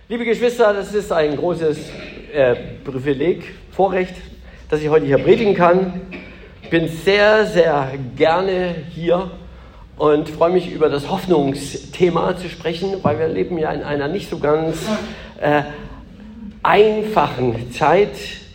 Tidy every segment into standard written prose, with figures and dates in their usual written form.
Liebe Geschwister, das ist ein großes Privileg, Vorrecht, dass ich heute hier predigen kann. Ich bin sehr, sehr gerne hier und freue mich, über das Hoffnungsthema zu sprechen, weil wir leben ja in einer nicht so ganz einfachen Zeit.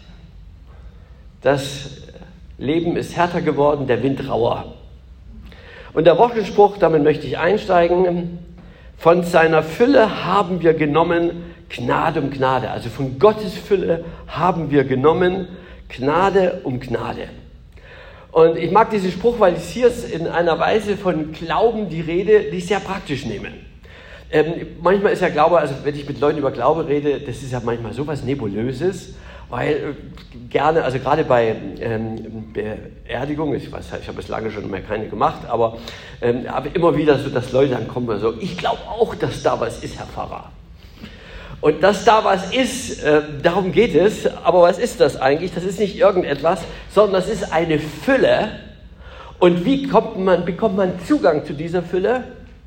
Das Leben ist härter geworden, der Wind rauer. Und der Wochenspruch, damit möchte ich einsteigen: Von seiner Fülle haben wir genommen Gnade um Gnade. Also von Gottes Fülle haben wir genommen Gnade um Gnade. Und ich mag diesen Spruch, weil es hier ist in einer Weise von Glauben die Rede, die ich sehr praktisch nehme. Manchmal ist ja Glaube, also wenn ich mit Leuten über Glaube rede, das ist ja manchmal sowas Nebulöses, weil gerne, also gerade bei Beerdigungen, ich habe es lange schon mehr keine gemacht, aber immer wieder so, dass Leute dann kommen und so, ich glaube auch, dass da was ist, Herr Pfarrer. Und dass da was ist, darum geht es. Aber was ist das eigentlich? Das ist nicht irgendetwas, sondern das ist eine Fülle. Und wie bekommt man Zugang zu dieser Fülle?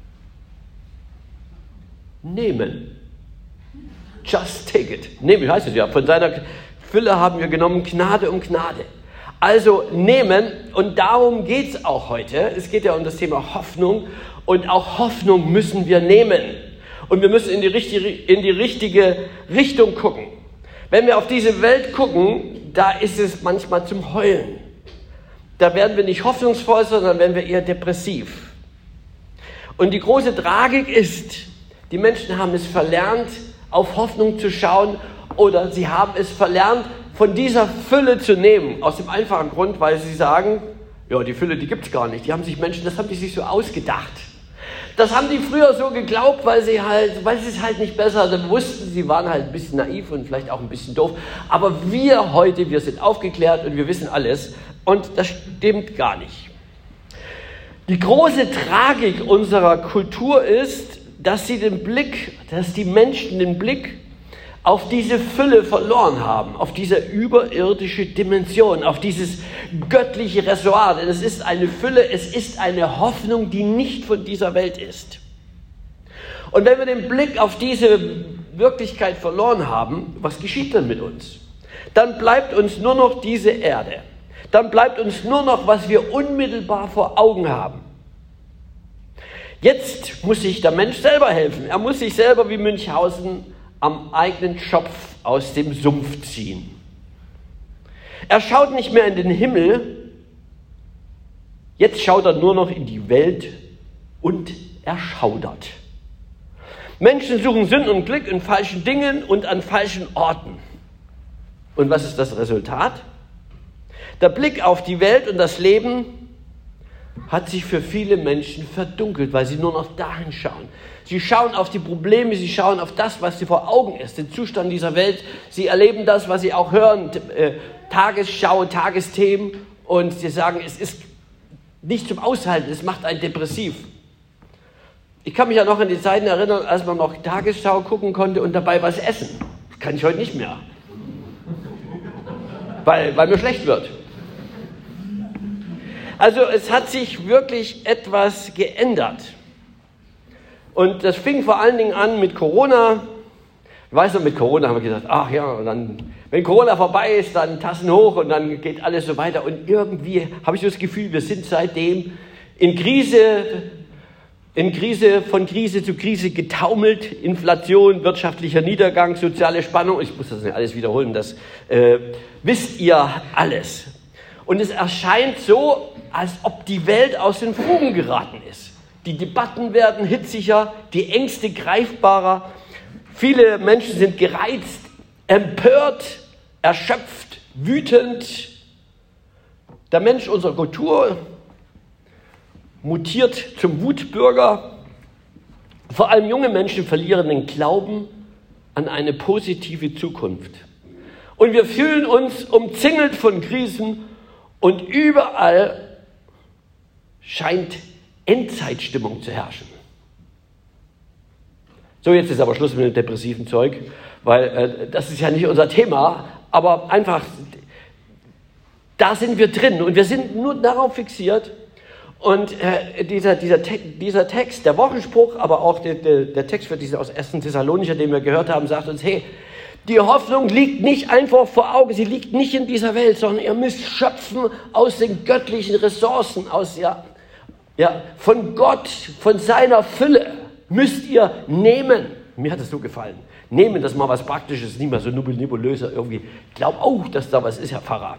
Nehmen. Just take it. Nehmen, heißt es ja. Von seiner Fülle haben wir genommen Gnade um Gnade. Also nehmen, und darum geht es auch heute. Es geht ja um das Thema Hoffnung. Und auch Hoffnung müssen wir nehmen. Und wir müssen in die richtige Richtung gucken. Wenn wir auf diese Welt gucken, da ist es manchmal zum Heulen. Da werden wir nicht hoffnungsvoll, sondern werden wir eher depressiv. Und die große Tragik ist, die Menschen haben es verlernt, auf Hoffnung zu schauen, oder sie haben es verlernt, von dieser Fülle zu nehmen. Aus dem einfachen Grund, weil sie sagen, ja, die Fülle, die gibt es gar nicht. Das haben die sich so ausgedacht. Das haben die früher so geglaubt, weil sie es halt nicht besser wussten. Sie waren halt ein bisschen naiv und vielleicht auch ein bisschen doof. Aber wir sind aufgeklärt und wir wissen alles. Und das stimmt gar nicht. Die große Tragik unserer Kultur ist, dass die Menschen den Blick auf diese Fülle verloren haben, auf diese überirdische Dimension, auf dieses göttliche Reservoir. Denn es ist eine Fülle, es ist eine Hoffnung, die nicht von dieser Welt ist. Und wenn wir den Blick auf diese Wirklichkeit verloren haben, was geschieht dann mit uns? Dann bleibt uns nur noch diese Erde. Dann bleibt uns nur noch, was wir unmittelbar vor Augen haben. Jetzt muss sich der Mensch selber helfen. Er muss sich selber wie Münchhausen am eigenen Schopf aus dem Sumpf ziehen. Er schaut nicht mehr in den Himmel, jetzt schaut er nur noch in die Welt und er schaudert. Menschen suchen Sinn und Glück in falschen Dingen und an falschen Orten. Und was ist das Resultat? Der Blick auf die Welt und das Leben hat sich für viele Menschen verdunkelt, weil sie nur noch dahin schauen. Sie schauen auf die Probleme, sie schauen auf das, was sie vor Augen ist, den Zustand dieser Welt. Sie erleben das, was sie auch hören, Tagesschau, Tagesthemen, und sie sagen, es ist nicht zum Aushalten, es macht einen depressiv. Ich kann mich ja noch an die Zeiten erinnern, als man noch Tagesschau gucken konnte und dabei was essen. Das kann ich heute nicht mehr, weil mir schlecht wird. Also es hat sich wirklich etwas geändert. Und das fing vor allen Dingen an mit Corona. Ich weiß noch, mit Corona haben wir gesagt, ach ja, und dann, wenn Corona vorbei ist, dann Tassen hoch und dann geht alles so weiter. Und irgendwie habe ich so das Gefühl, wir sind seitdem in Krise, von Krise zu Krise getaumelt. Inflation, wirtschaftlicher Niedergang, soziale Spannung. Ich muss das nicht alles wiederholen, das wisst ihr alles. Und es erscheint so, als ob die Welt aus den Fugen geraten ist. Die Debatten werden hitziger, die Ängste greifbarer. Viele Menschen sind gereizt, empört, erschöpft, wütend. Der Mensch unserer Kultur mutiert zum Wutbürger. Vor allem junge Menschen verlieren den Glauben an eine positive Zukunft. Und wir fühlen uns umzingelt von Krisen und überall scheint Endzeitstimmung zu herrschen. So, jetzt ist aber Schluss mit dem depressiven Zeug, weil das ist ja nicht unser Thema, aber einfach, da sind wir drin und wir sind nur darauf fixiert Und dieser Text, der Wochenspruch, aber auch der Text für diesen aus 1. Thessalonicher, den wir gehört haben, sagt uns, hey, die Hoffnung liegt nicht einfach vor Augen, sie liegt nicht in dieser Welt, sondern ihr müsst schöpfen aus den göttlichen Ressourcen, von Gott, von seiner Fülle müsst ihr nehmen. Mir hat es so gefallen. Nehmen, das ist mal was Praktisches, nicht mehr so nebulöser irgendwie. Ich glaube auch, dass da was ist, Herr Pfarrer.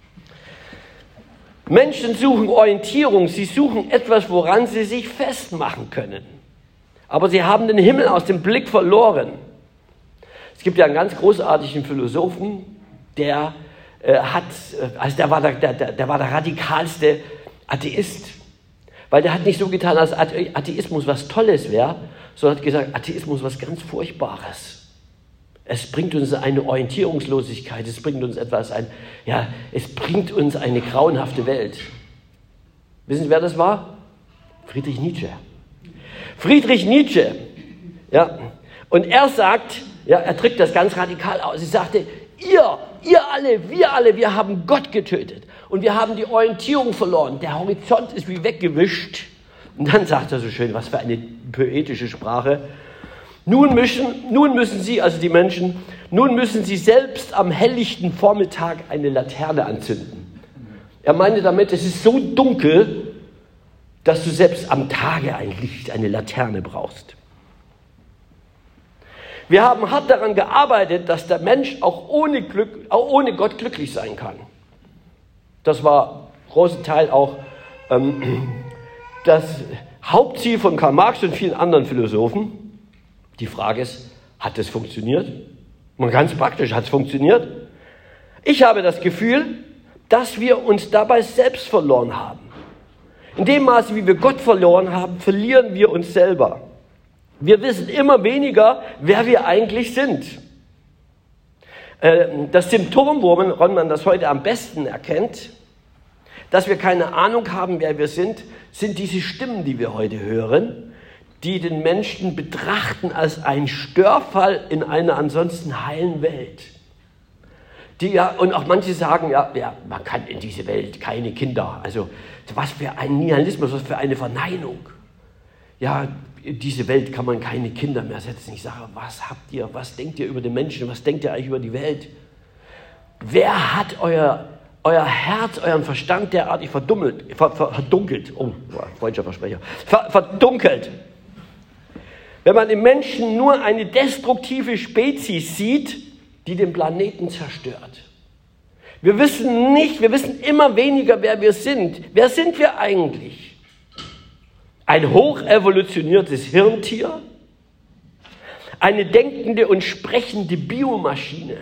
Menschen suchen Orientierung, sie suchen etwas, woran sie sich festmachen können. Aber sie haben den Himmel aus dem Blick verloren. Es gibt ja einen ganz großartigen Philosophen, der war der radikalste Atheist. Weil der hat nicht so getan, als Atheismus was Tolles wäre, sondern hat gesagt, Atheismus was ganz Furchtbares. Es bringt uns eine Orientierungslosigkeit, es bringt uns es bringt uns eine grauenhafte Welt. Wissen Sie, wer das war? Friedrich Nietzsche. Friedrich Nietzsche, ja. Und er sagt, ja, er drückt das ganz radikal aus. Er sagte, wir alle, wir haben Gott getötet und wir haben die Orientierung verloren. Der Horizont ist wie weggewischt. Und dann sagt er so schön, was für eine poetische Sprache. Nun müssen Sie, also die Menschen, selbst am helllichten Vormittag eine Laterne anzünden. Er meinte damit, es ist so dunkel, dass du selbst am Tage ein Licht, eine Laterne brauchst. Wir haben hart daran gearbeitet, dass der Mensch auch ohne Gott glücklich sein kann. Das war großen Teil auch das Hauptziel von Karl Marx und vielen anderen Philosophen. Die Frage ist, hat es funktioniert? Mal ganz praktisch, hat es funktioniert? Ich habe das Gefühl, dass wir uns dabei selbst verloren haben. In dem Maße, wie wir Gott verloren haben, verlieren wir uns selber. Wir wissen immer weniger, wer wir eigentlich sind. Das Symptom, woran man das heute am besten erkennt, dass wir keine Ahnung haben, wer wir sind diese Stimmen, die wir heute hören, die den Menschen betrachten als einen Störfall in einer ansonsten heilen Welt. Und auch manche sagen, man kann in diese Welt keine Kinder. Also was für ein Nihilismus, was für eine Verneinung. Ja, in diese Welt kann man keine Kinder mehr setzen. Ich sage, was denkt ihr über den Menschen, was denkt ihr eigentlich über die Welt? Wer hat euer Herz, euren verdunkelt? Wenn man im Menschen nur eine destruktive Spezies sieht, die den Planeten zerstört. Wir wissen immer weniger, wer wir sind. Wer sind wir eigentlich? Ein hochevolutioniertes Hirntier? Eine denkende und sprechende Biomaschine?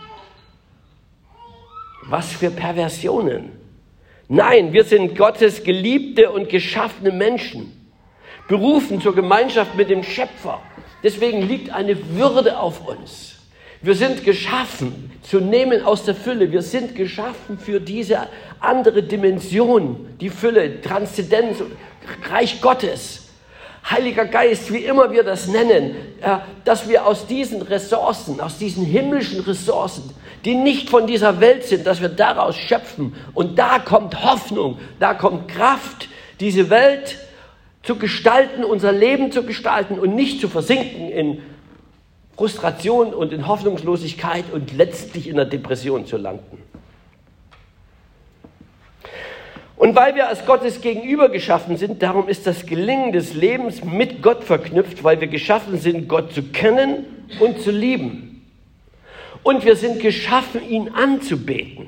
Was für Perversionen. Nein, wir sind Gottes geliebte und geschaffene Menschen, berufen zur Gemeinschaft mit dem Schöpfer. Deswegen liegt eine Würde auf uns. Wir sind geschaffen zu nehmen aus der Fülle. Wir sind geschaffen für diese andere Dimension, die Fülle, Transzendenz, Reich Gottes. Heiliger Geist, wie immer wir das nennen, dass wir aus diesen Ressourcen, aus diesen himmlischen Ressourcen, die nicht von dieser Welt sind, dass wir daraus schöpfen. Und da kommt Hoffnung, da kommt Kraft, diese Welt zu gestalten, unser Leben zu gestalten und nicht zu versinken in Frustration und in Hoffnungslosigkeit und letztlich in der Depression zu landen. Und weil wir als Gottes Gegenüber geschaffen sind, darum ist das Gelingen des Lebens mit Gott verknüpft, weil wir geschaffen sind, Gott zu kennen und zu lieben. Und wir sind geschaffen, ihn anzubeten.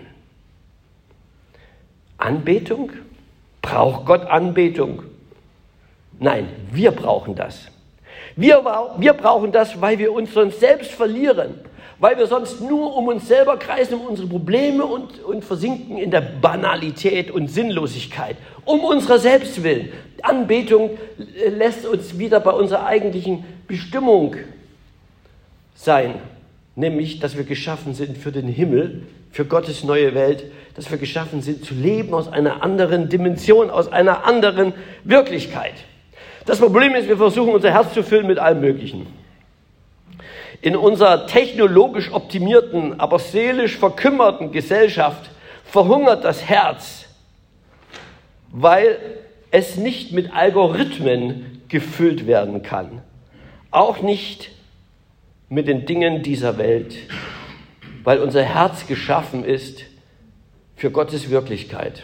Anbetung? Braucht Gott Anbetung? Nein, wir brauchen das. Wir brauchen das, weil wir uns sonst selbst verlieren, weil wir sonst nur um uns selber kreisen, um unsere Probleme und versinken in der Banalität und Sinnlosigkeit, um unserer selbst willen. Anbetung lässt uns wieder bei unserer eigentlichen Bestimmung sein, nämlich, dass wir geschaffen sind für den Himmel, für Gottes neue Welt, dass wir geschaffen sind zu leben aus einer anderen Dimension, aus einer anderen Wirklichkeit. Das Problem ist, wir versuchen unser Herz zu füllen mit allem Möglichen. In unserer technologisch optimierten, aber seelisch verkümmerten Gesellschaft verhungert das Herz, weil es nicht mit Algorithmen gefüllt werden kann. Auch nicht mit den Dingen dieser Welt, weil unser Herz geschaffen ist für Gottes Wirklichkeit.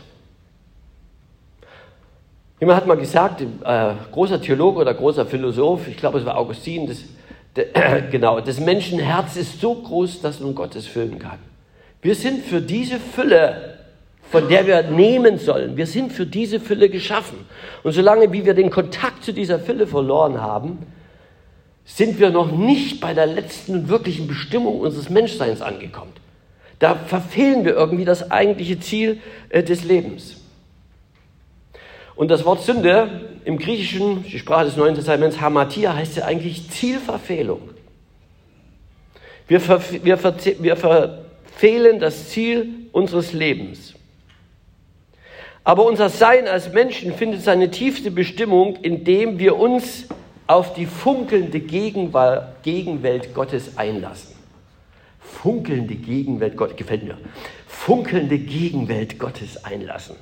Jemand hat mal gesagt, großer Theologe oder großer Philosoph, ich glaube es war Augustin, das Menschenherz ist so groß, dass man Gottes füllen kann. Wir sind für diese Fülle, von der wir nehmen sollen, wir sind für diese Fülle geschaffen. Und solange wie wir den Kontakt zu dieser Fülle verloren haben, sind wir noch nicht bei der letzten wirklichen Bestimmung unseres Menschseins angekommen. Da verfehlen wir irgendwie das eigentliche Ziel des Lebens. Und das Wort Sünde im Griechischen, die Sprache des Neuen Testaments, Hamatia, heißt ja eigentlich Zielverfehlung. Wir verfehlen das Ziel unseres Lebens. Aber unser Sein als Menschen findet seine tiefste Bestimmung, indem wir uns auf die funkelnde Gegenwelt Gottes einlassen. Funkelnde Gegenwelt Gottes, gefällt mir. Funkelnde Gegenwelt Gottes einlassen.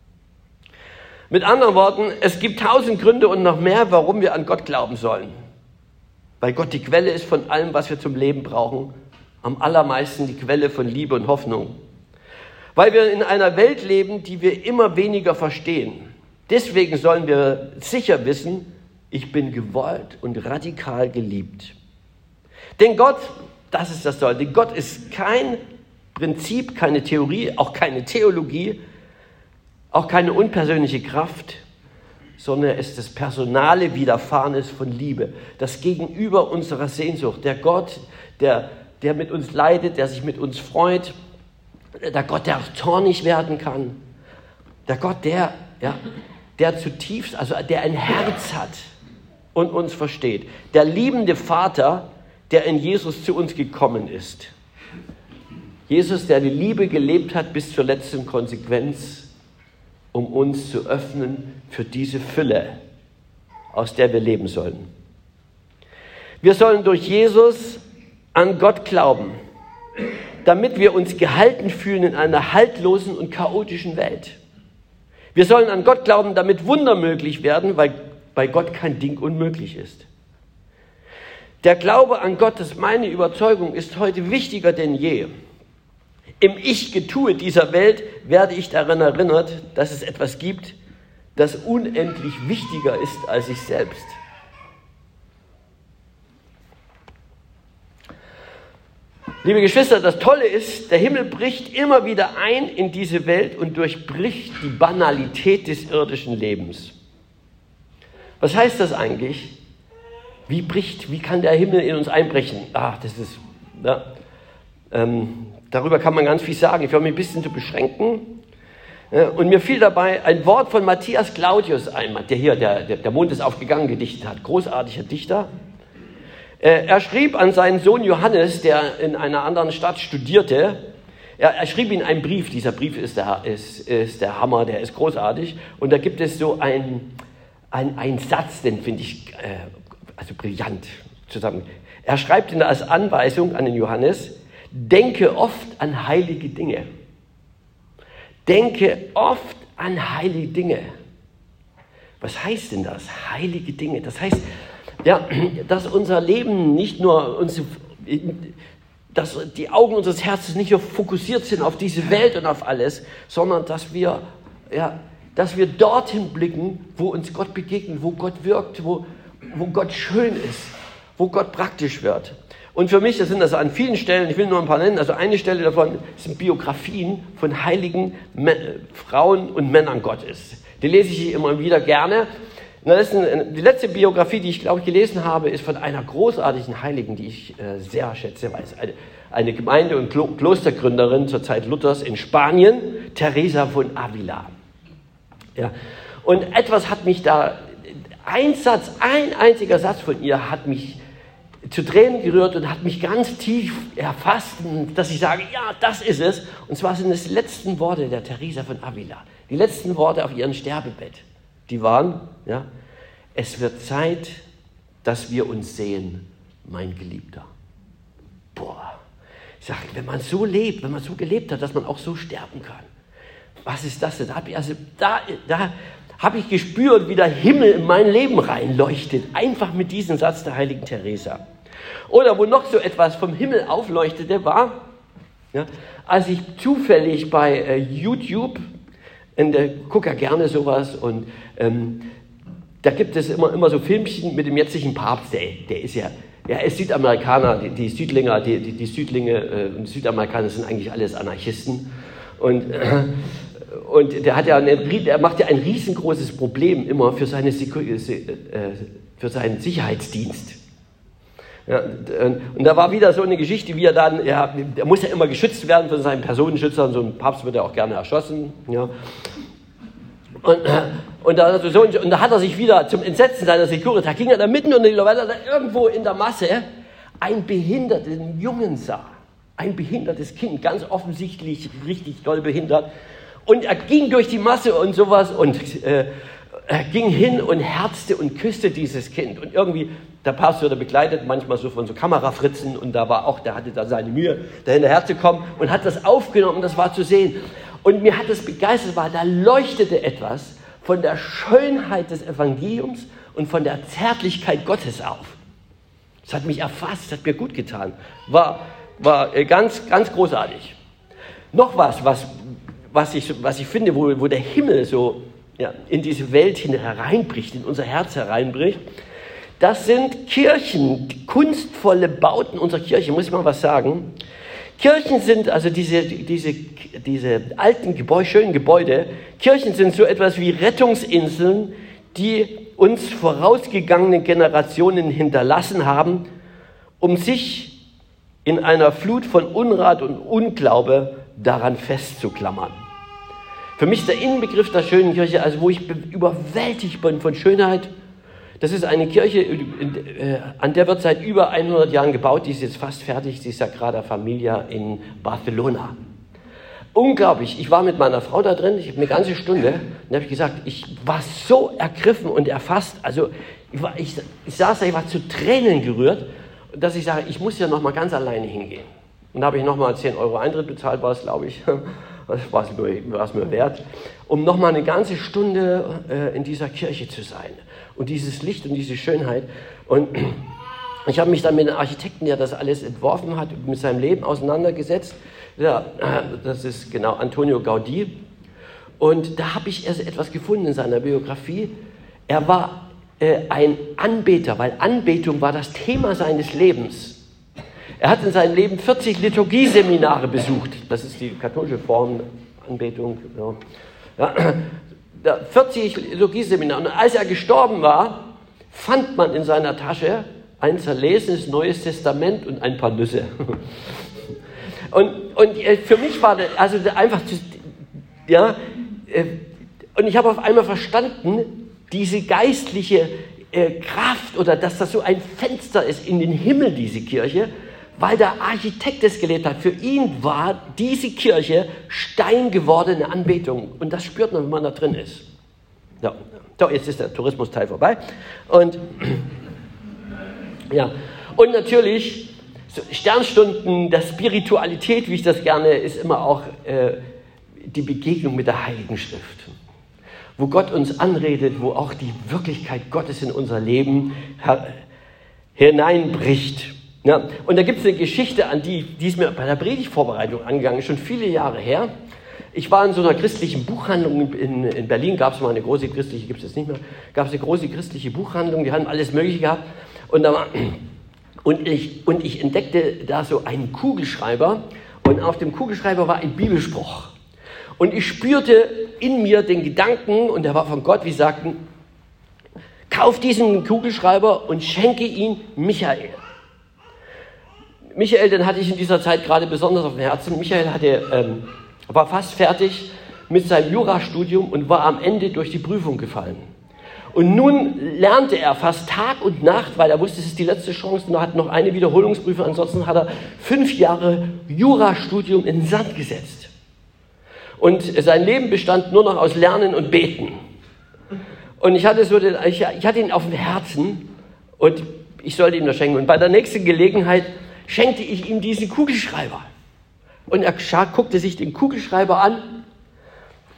Mit anderen Worten, es gibt 1000 Gründe und noch mehr, warum wir an Gott glauben sollen. Weil Gott die Quelle ist von allem, was wir zum Leben brauchen. Am allermeisten die Quelle von Liebe und Hoffnung. Weil wir in einer Welt leben, die wir immer weniger verstehen. Deswegen sollen wir sicher wissen, ich bin gewollt und radikal geliebt. Denn Gott, das ist das Tolle, denn Gott ist kein Prinzip, keine Theorie, auch keine Theologie, auch keine unpersönliche Kraft, sondern er ist das personale Widerfahrenes von Liebe, das Gegenüber unserer Sehnsucht, der Gott, der mit uns leidet, der sich mit uns freut, der Gott, der auch zornig werden kann, der Gott, der zutiefst, also der ein Herz hat und uns versteht, der liebende Vater, der in Jesus zu uns gekommen ist. Jesus, der die Liebe gelebt hat bis zur letzten Konsequenz, um uns zu öffnen für diese Fülle, aus der wir leben sollen. Wir sollen durch Jesus an Gott glauben, damit wir uns gehalten fühlen in einer haltlosen und chaotischen Welt. Wir sollen an Gott glauben, damit Wunder möglich werden, weil bei Gott kein Ding unmöglich ist. Der Glaube an Gott, das ist meine Überzeugung, ist heute wichtiger denn je. Im Ich-Getue dieser Welt werde ich daran erinnert, dass es etwas gibt, das unendlich wichtiger ist als ich selbst. Liebe Geschwister, das Tolle ist, der Himmel bricht immer wieder ein in diese Welt und durchbricht die Banalität des irdischen Lebens. Was heißt das eigentlich? Wie kann der Himmel in uns einbrechen? Darüber kann man ganz viel sagen. Ich werde mich ein bisschen zu beschränken. Und mir fiel dabei ein Wort von Matthias Claudius ein, der Mond ist aufgegangen gedichtet hat. Großartiger Dichter. Er schrieb an seinen Sohn Johannes, der in einer anderen Stadt studierte. Er schrieb ihm einen Brief. Dieser Brief ist der Hammer, der ist großartig. Und da gibt es so einen Satz, den finde ich brillant zusammen. Er schreibt ihn als Anweisung an den Johannes: Denke oft an heilige Dinge. Denke oft an heilige Dinge. Was heißt denn das? Heilige Dinge. Das heißt, dass unser Leben nicht nur dass die Augen unseres Herzens nicht nur fokussiert sind auf diese Welt und auf alles, sondern dass wir dorthin blicken, wo uns Gott begegnet, wo Gott wirkt, wo Gott schön ist, wo Gott praktisch wird. Und für mich, das sind an vielen Stellen, ich will nur ein paar nennen, also eine Stelle davon sind Biografien von heiligen Frauen und Männern Gottes. Die lese ich immer wieder gerne. Die letzte Biografie, die ich, glaube ich, gelesen habe, ist von einer großartigen Heiligen, die ich sehr schätze, weil es eine Gemeinde- und Klostergründerin zur Zeit Luthers in Spanien, Teresa von Avila. Ja. Und etwas hat mich da, ein einziger Satz von ihr hat mich zu Tränen gerührt und hat mich ganz tief erfasst, dass ich sage, ja, das ist es. Und zwar sind es die letzten Worte der Teresa von Avila, die letzten Worte auf ihrem Sterbebett. Die waren, es wird Zeit, dass wir uns sehen, mein Geliebter. Ich sage, wenn man so lebt, wenn man so gelebt hat, dass man auch so sterben kann. Was ist das denn? habe ich gespürt, wie der Himmel in mein Leben reinleuchtet. Einfach mit diesem Satz der heiligen Teresa. Oder wo noch so etwas vom Himmel aufleuchtete, war, ja, als ich zufällig bei YouTube, gucke ja gerne sowas, und da gibt es immer so Filmchen mit dem jetzigen Papst, der ist ja, er ist Südamerikaner, die Südlinge und Südamerikaner sind eigentlich alles Anarchisten. Und der macht ja ein riesengroßes Problem immer für seinen Sicherheitsdienst. Ja, und da war wieder so eine Geschichte, wie er dann, der muss ja immer geschützt werden von seinen Personenschützern, so ein Papst wird ja auch gerne erschossen. Ja. Und da hat er sich wieder zum Entsetzen seiner Securitas, ging er da mitten unter die Leute, irgendwo in der Masse einen behinderten Jungen sah. Ein behindertes Kind, ganz offensichtlich richtig doll behindert. Und er ging durch die Masse und sowas und ging hin und herzte und küsste dieses Kind. Und irgendwie, der Papst wurde begleitet, manchmal so von so Kamerafritzen, und der hatte da seine Mühe, da hinterher zu kommen und hat das aufgenommen, das war zu sehen. Und mir hat das begeistert, weil da leuchtete etwas von der Schönheit des Evangeliums und von der Zärtlichkeit Gottes auf. Das hat mich erfasst, hat mir gut getan. War ganz, ganz großartig. Noch was ich finde, wo der Himmel so in diese Welt hereinbricht, in unser Herz hereinbricht, das sind Kirchen, kunstvolle Bauten unserer Kirche. Muss ich mal was sagen? Kirchen sind, also diese alten schönen Gebäude, Kirchen sind so etwas wie Rettungsinseln, die uns vorausgegangene Generationen hinterlassen haben, um sich in einer Flut von Unrat und Unglaube daran festzuklammern. Für mich ist der Inbegriff der schönen Kirche, also wo ich überwältigt bin von Schönheit. Das ist eine Kirche, an der wird seit über 100 Jahren gebaut. Die ist jetzt fast fertig, die Sagrada Familia in Barcelona. Unglaublich, ich war mit meiner Frau da drin, ich habe eine ganze Stunde, und habe gesagt, ich war so ergriffen und erfasst, also ich saß da, ich war zu Tränen gerührt, dass ich sage, ich muss ja noch mal ganz alleine hingehen. Und da habe ich noch mal 10 € Eintritt bezahlt, war es, glaube ich, das war es mir wert, um noch mal eine ganze Stunde in dieser Kirche zu sein. Und dieses Licht und diese Schönheit. Und ich habe mich dann mit dem Architekten, der das alles entworfen hat, mit seinem Leben auseinandergesetzt. Ja, das ist genau Antonio Gaudí. Und da habe ich erst etwas gefunden in seiner Biografie. Er war ein Anbeter, weil Anbetung war das Thema seines Lebens. Er hat in seinem Leben 40 Liturgieseminare besucht. Das ist die katholische Form, Anbetung. Ja. 40 Liturgieseminare. Und als er gestorben war, fand man in seiner Tasche ein zerlesenes Neues Testament und ein paar Nüsse. Und für mich war das also einfach, und ich habe auf einmal verstanden, diese geistliche Kraft, oder dass das so ein Fenster ist in den Himmel, diese Kirche, weil der Architekt es gelebt hat. Für ihn war diese Kirche steingewordene Anbetung. Und das spürt man, wenn man da drin ist. Ja. So, jetzt ist der Tourismusteil vorbei. Und natürlich so Sternstunden der Spiritualität, wie ich das gerne, ist immer auch die Begegnung mit der Heiligen Schrift. Wo Gott uns anredet, wo auch die Wirklichkeit Gottes in unser Leben hineinbricht. Ja, und da gibt es eine Geschichte, die ist mir bei der Predigtvorbereitung angegangen, schon viele Jahre her. Ich war in so einer christlichen Buchhandlung in Berlin, gab es mal eine große christliche, gibt es jetzt nicht mehr, gab es eine große christliche Buchhandlung, die haben alles Mögliche gehabt. Und ich entdeckte da so einen Kugelschreiber, und auf dem Kugelschreiber war ein Bibelspruch. Und ich spürte in mir den Gedanken, und der war von Gott, wie sagten, kauf diesen Kugelschreiber und schenke ihn Michael. Michael, den hatte ich in dieser Zeit gerade besonders auf dem Herzen. Michael war fast fertig mit seinem Jurastudium und war am Ende durch die Prüfung gefallen. Und nun lernte er fast Tag und Nacht, weil er wusste, es ist die letzte Chance, und er hat noch eine Wiederholungsprüfung, ansonsten hat er 5 Jahre Jurastudium in den Sand gesetzt. Und sein Leben bestand nur noch aus Lernen und Beten. Und ich hatte ihn auf dem Herzen, und ich sollte ihm das schenken. Und bei der nächsten Gelegenheit schenkte ich ihm diesen Kugelschreiber. Und er guckte sich den Kugelschreiber an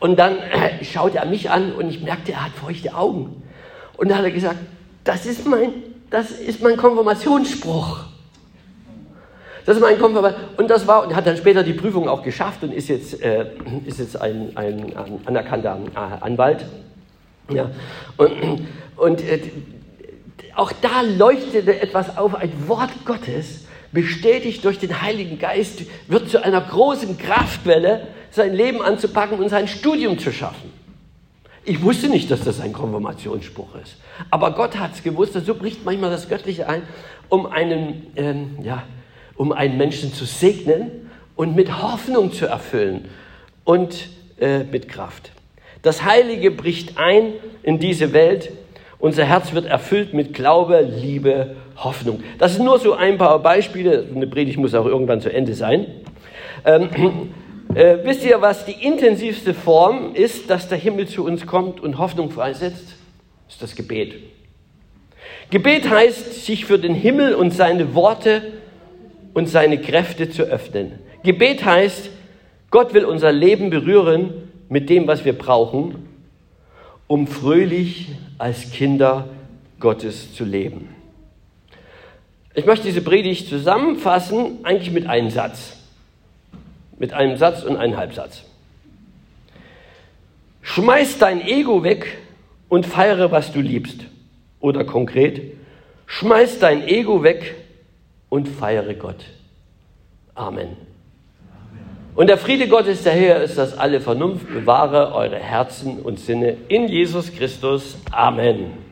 Und dann schaute er mich an und ich merkte, er hat feuchte Augen. Und dann hat er gesagt, das ist mein Konfirmationsspruch. Das ist mein Konfirmationsspruch. Und hat dann später die Prüfung auch geschafft und ist jetzt ein anerkannter Anwalt. Ja. Und auch da leuchtete etwas auf, ein Wort Gottes, bestätigt durch den Heiligen Geist, wird zu einer großen Kraftquelle, sein Leben anzupacken und sein Studium zu schaffen. Ich wusste nicht, dass das ein Konfirmationsspruch ist. Aber Gott hat es gewusst, und so bricht manchmal das Göttliche ein, um einen Menschen zu segnen und mit Hoffnung zu erfüllen und mit Kraft. Das Heilige bricht ein in diese Welt. Unser Herz wird erfüllt mit Glaube, Liebe, Hoffnung. Das sind nur so ein paar Beispiele. Eine Predigt muss auch irgendwann zu Ende sein. Wisst ihr, was die intensivste Form ist, dass der Himmel zu uns kommt und Hoffnung freisetzt? Das ist das Gebet. Gebet heißt, sich für den Himmel und seine Worte und seine Kräfte zu öffnen. Gebet heißt, Gott will unser Leben berühren mit dem, was wir brauchen, um fröhlich als Kinder Gottes zu leben. Ich möchte diese Predigt zusammenfassen, eigentlich mit einem Satz. Mit einem Satz und einem Halbsatz. Schmeiß dein Ego weg und feiere, was du liebst. Oder konkret, schmeiß dein Ego weg und feiere Gott. Amen. Und der Friede Gottes, der Herr ist, dass alle Vernunft bewahre eure Herzen und Sinne in Jesus Christus. Amen.